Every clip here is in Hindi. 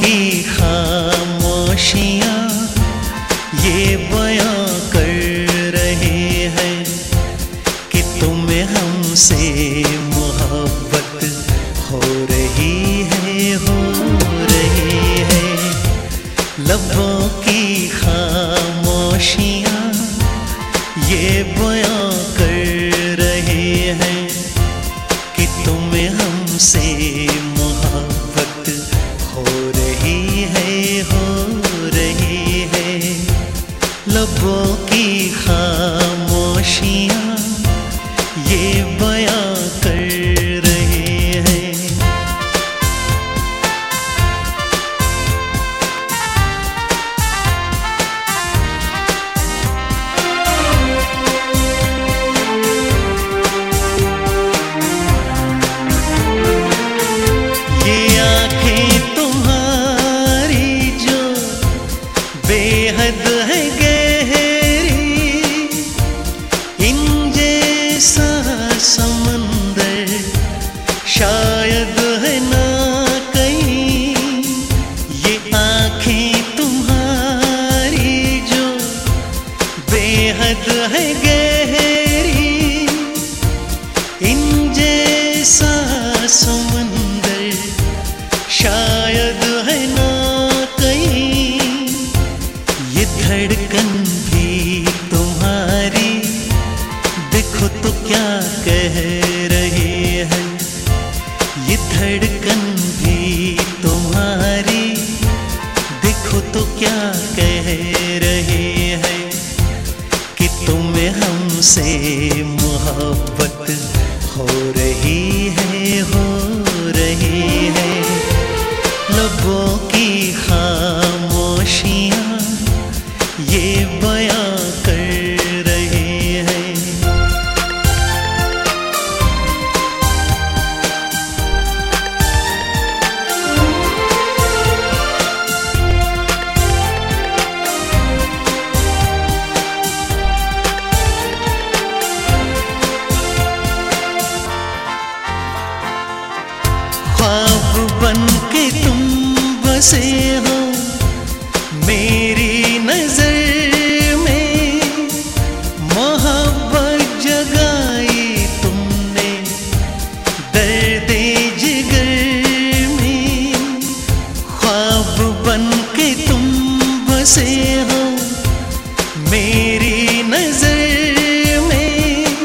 की खामोशियाँ ये बयां कर रहे हैं कि तुम्हें हमसे मोहब्बत हो रही है, हो रही है। लबों की खामोशियाँ ये बयां कर रहे हैं कि तुम्हें हमसे मोहब्बत हो रही है, हो रही है। लबों की खामोशियाँ ये बयां कर रहे हैं। ये आँखें तुम्हारी जो बेहद है गहरी, इन जैसा समंदर शायद है ना कहीं। ये आँखें तुम्हारी जो बेहद है गहरी, इन जैसा समंदर शायद है ना कहीं। ये धड़कन भी तुम्हारी देखो तो क्या कह रही है। ये धड़कन भी तुम्हारी देखो तो क्या कह रही है कि तुम्हें हमसे मोहब्बत हो रही है, हो रही है। लबों की खामोशियाँ ये बयां कर रहे हैं। ख्वाब बन के तुम बसे हो मेरी नजर में, मोहब्बत जगाई तुमने दर्दे जिगर में। ख्वाब बन के तुम बसे हो मेरी नजर में,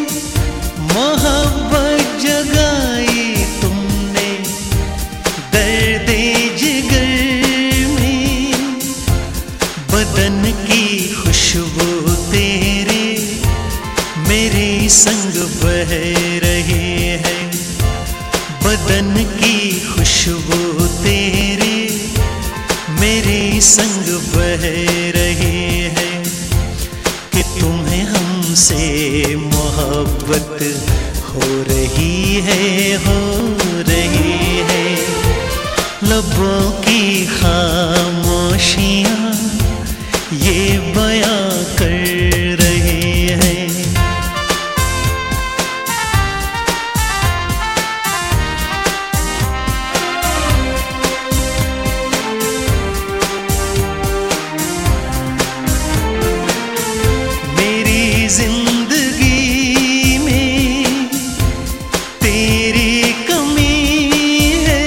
मोहब्बत जगाई तुमने दर्दे जिगर में। बदन की खुशबू तेरे मेरे संग बह रही है। बदन की खुशबू तेरे मेरे संग बह रही है कि तुम्हें हमसे मोहब्बत हो रही है, हो रही है। लबों की खामोशियाँ ये बयां कर रहे हैं। मेरी जिंदगी में तेरी कमी है,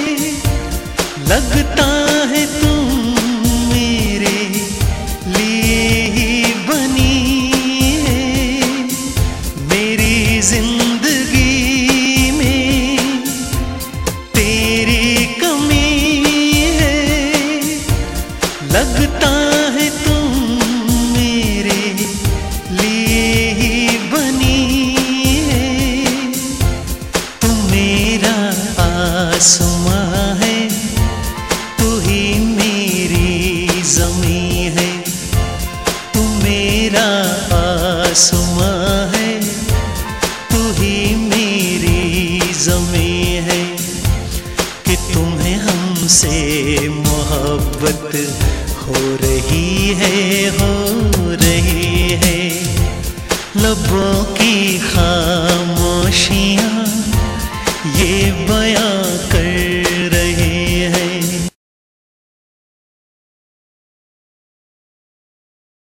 लगता है तुम मेरे लिए ही बनी है। मेरी जिंदगी में तेरी कमी है, लगता है तुम मेरे लिए ही बनी है। तू मेरा आसमां है, तू ही मेरी ज़मीं है। तू मेरा आसमां है, तू ही मेरी ज़मीं है कि तुम्हें हमसे मोहब्बत हो रही है, हो रही है। लबों की खामोशियाँ